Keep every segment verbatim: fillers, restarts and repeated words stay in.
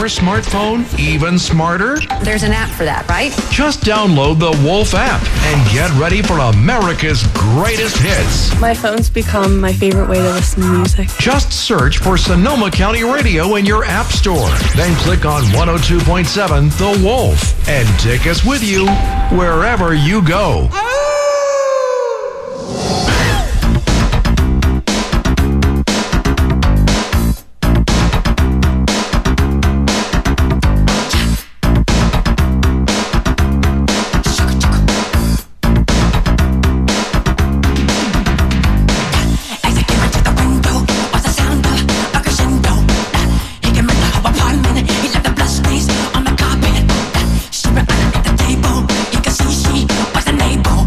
your smartphone even smarter? There's an app for that, right? Just download the Wolf app and get ready for America's greatest hits. My phone's become my favorite way to listen to music. Just search for Sonoma County Radio in your app store. Then click on one oh two point seven The Wolf and take us with you wherever you go. She went underneath the table. You can see she wasn't able.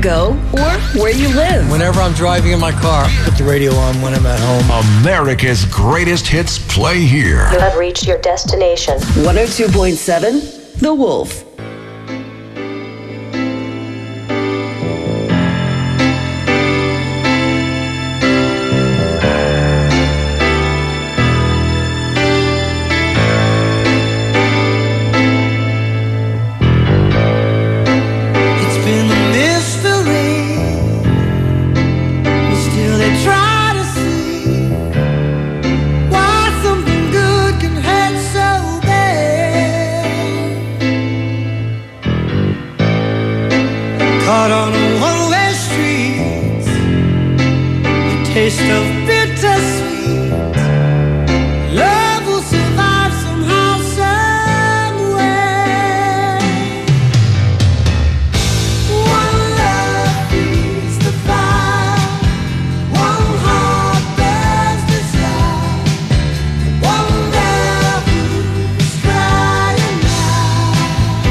go or where you live. Whenever I'm driving in my car, put the radio on when I'm at home. America's greatest hits play here. You have reached your destination. one oh two point seven, The Wolf. Taste of bittersweet. Love will survive somehow, somewhere. One love feeds the fire. One heart burns desire. One love who's crying now.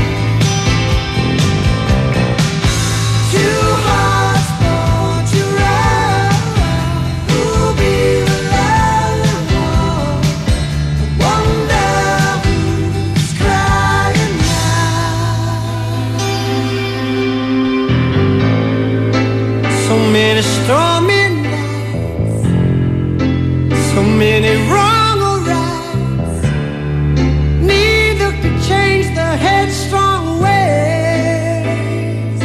Two hearts born to run. Who'll be the lonely one? One love who's crying now. So many stormy nights, so many wrong or rights. Neither could change the headstrong ways.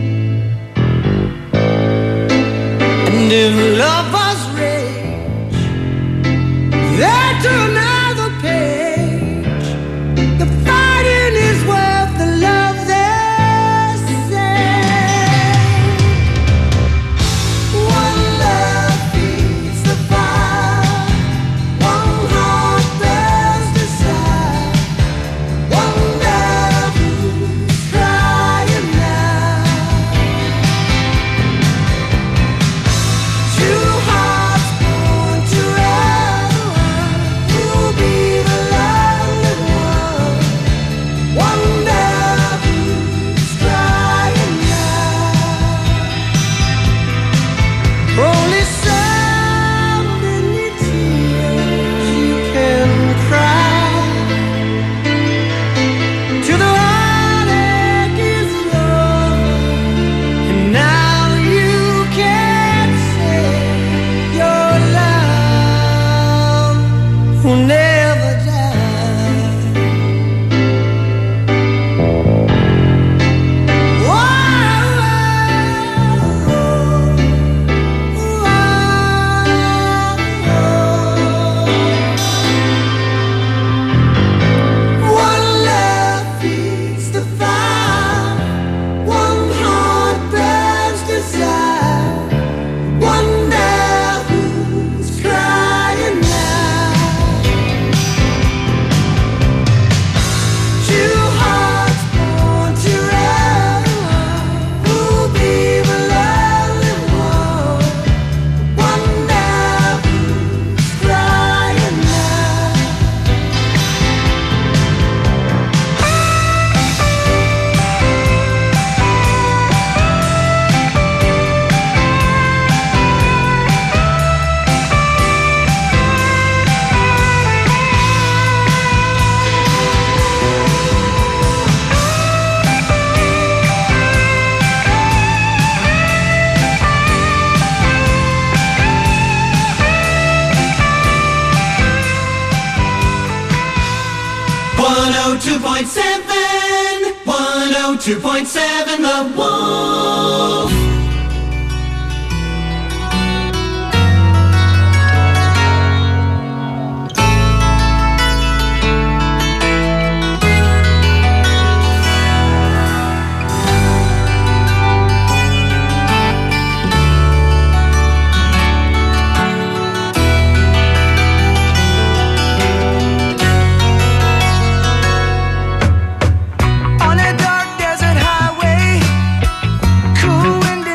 And if love was rage, then to another page. The fighting is worth the love they say. One love feeds the fire. One heart burns desire. One love who's crying now. Two hearts born to run. Who'll be the lonely one? One love who's crying now. Only so many tears you can cry. To the heartache is over, and now you can say your love will never die. One love feeds the fire. One heart burns desire. One love who's crying now. Two hearts born to run. Who'll be the lonely one? One love who's crying now. one oh two point seven, one oh two point seven, The Wolf. On a dark desert highway, cool wind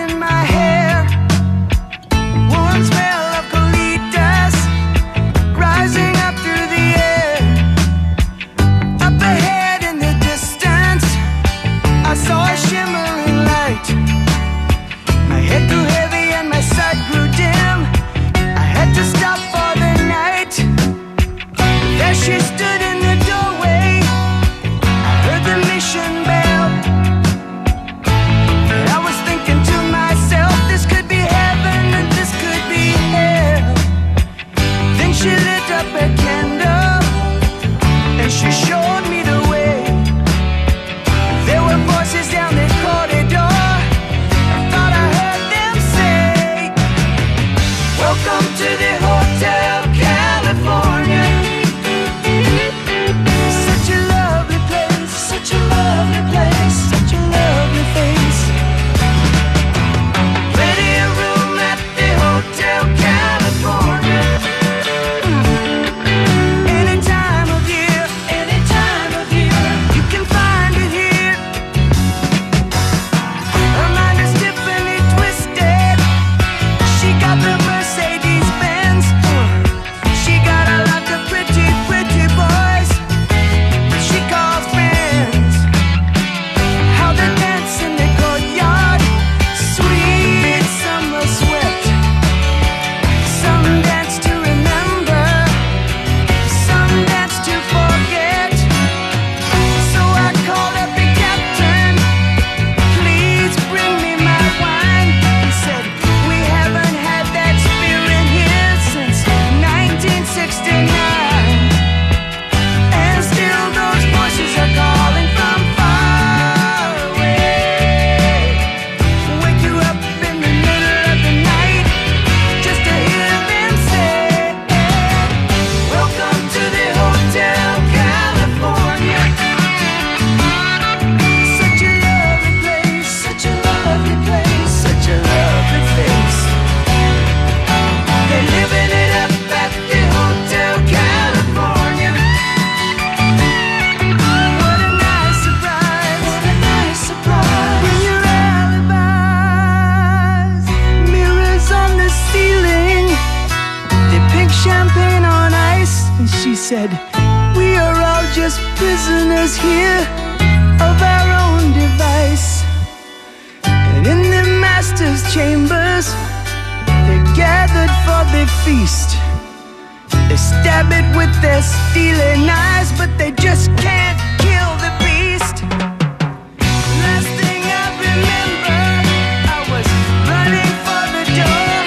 said, we are all just prisoners here of our own device. And in the master's chambers, they're gathered for the feast. They stab it with their steely knives, but they just can't kill the beast. Last thing I remember, I was running for the door.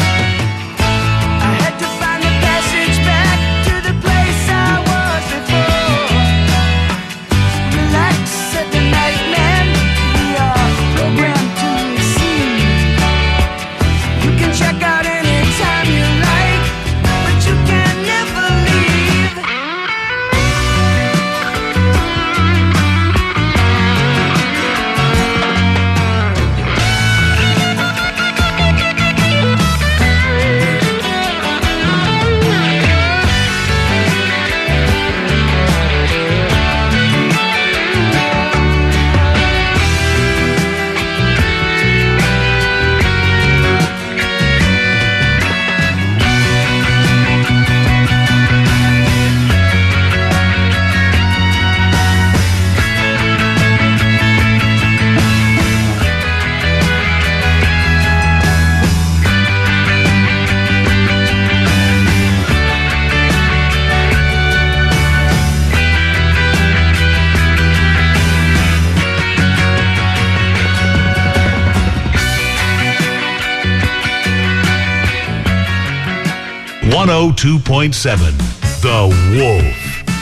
I had to find the passage back to the place I was before. Relax, said the night man, we are programmed to receive. You can check out anytime you like, but you can never leave. one oh two point seven, The Wolf.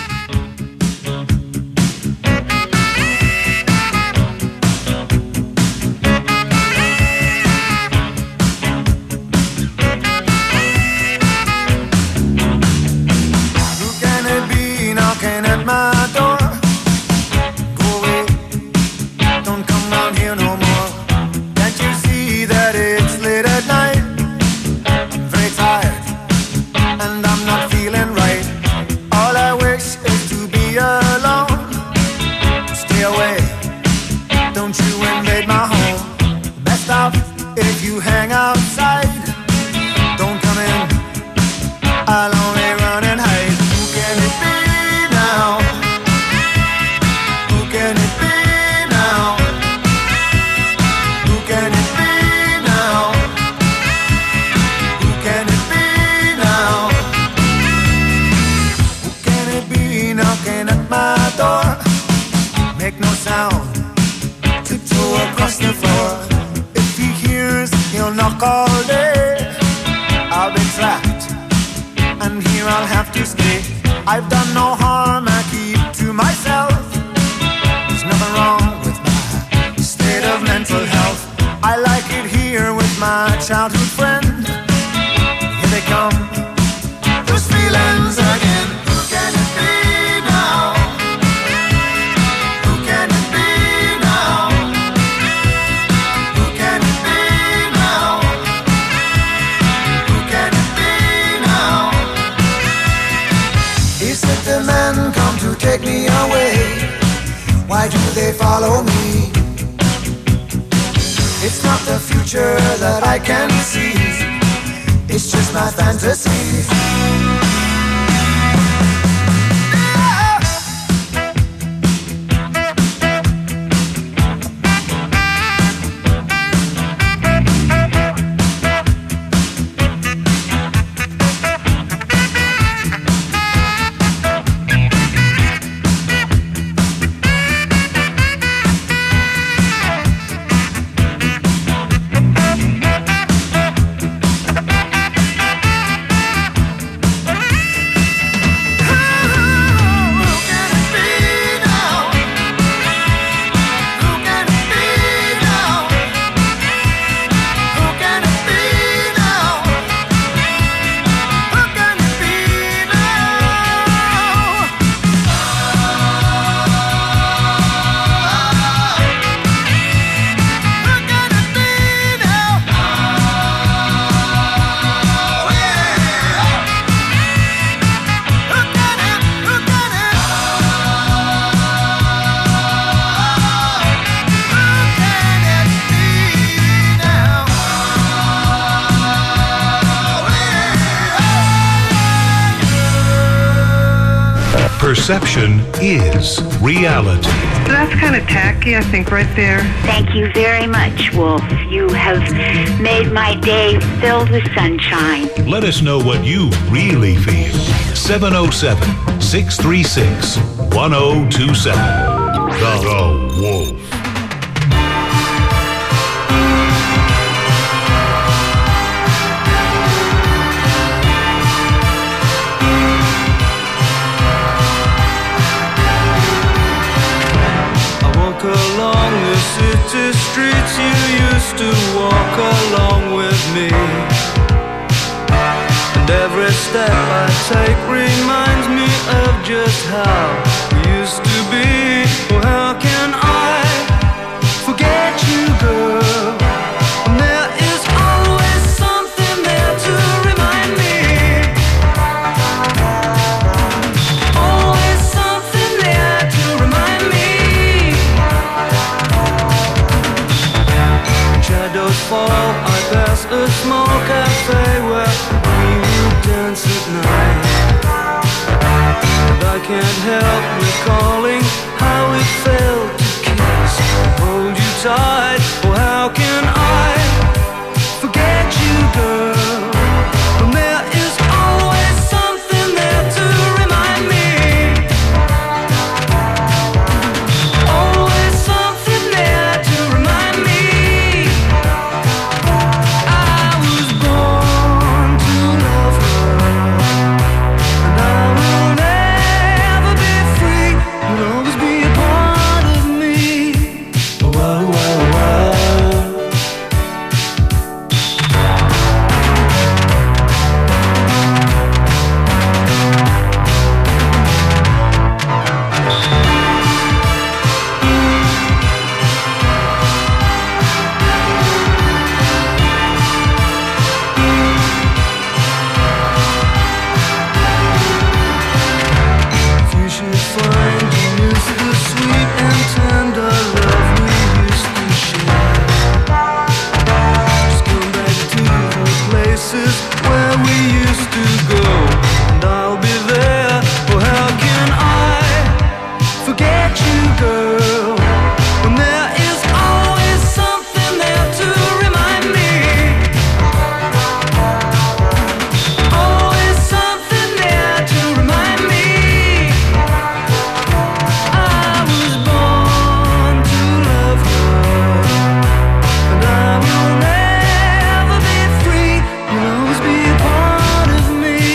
Who can it be knocking at my door? Go away, don't come round here no more. Can't you see that it's late at night? I'm very tired, and I'm not feeling right. All I wish is to be alone. Stay away, don't you invade my home. Best off if you hang outside. Don't come in, I'll only run and hide. Who can it be now? Who can it be now? Who can it be now? Who can it be now? Who can it be knocking at my door? Make no sound, tiptoe across the floor. If he hears, he'll knock all day. I'll be trapped, and here I'll have to stay. I've done no harm, I keep to myself. There's nothing wrong with my state of mental health. I like it here with my childhood friend. Here they come, those feelings again. Who can it be now? Who can it be now? Who can it be now? Who can it be now? Is it the men come to take me away? Why do they follow me? It's not the future that I can see. It's just my fantasy. Perception is reality. That's kind of tacky, I think, right there. Thank you very much, Wolf. You have made my day filled with sunshine. Let us know what you really feel. seven oh seven, six three six, one oh two seven. The, the Wolf. Along the city streets you used to walk along with me, and every step I take reminds me of just how we used to be. Oh, how can I forget you, girl? And there is always something there to remind me. Always something there to remind me. Shadows fall, I pass a small cafe where we would dance at night. And I can't help recalling how it felt to kiss and hold you tight. Oh, how can I forget you, girl? When there is always something there to remind me. Always something there to remind me. Be a part of me.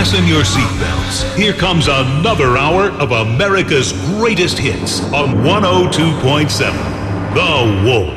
Fasten your seatbelts. Here comes another hour of America's greatest hits on one oh two point seven, The Wolf.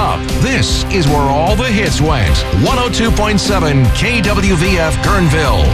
Is where all the hits went. one oh two point seven K W V F Kernville,